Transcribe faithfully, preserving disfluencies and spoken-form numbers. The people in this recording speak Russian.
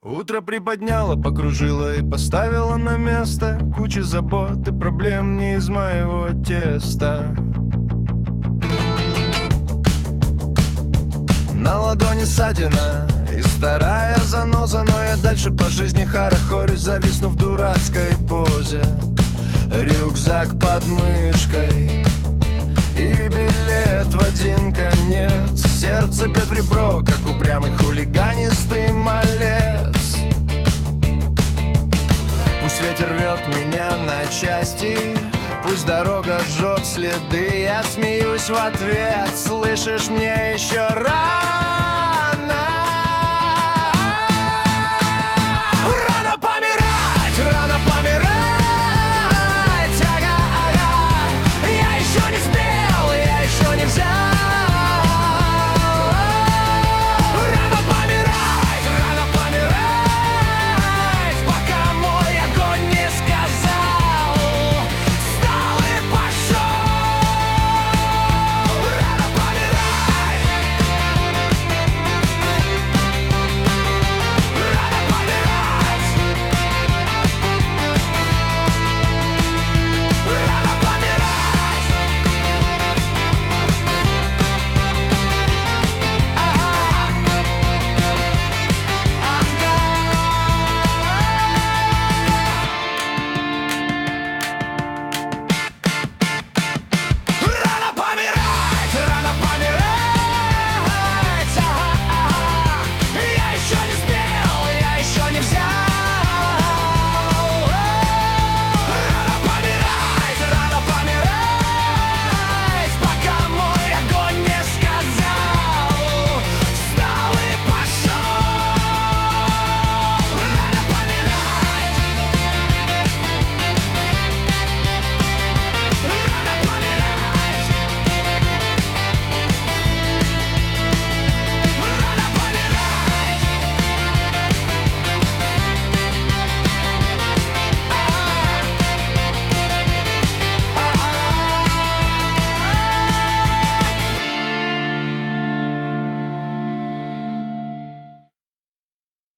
Утро приподняло, покружило и поставило на место. Куча забот и проблем не из моего теста. На ладони ссадина и старая заноза, но я дальше по жизни хорохорюсь, зависнув в дурацкой позе. Рюкзак под мышкой и билет в один конец. Сердце бьет в ребро, как упрямый хулиганистый малец. Пусть ветер рвет меня на части, пусть дорога жжет следы. Я смеюсь в ответ, слышишь, мне еще раз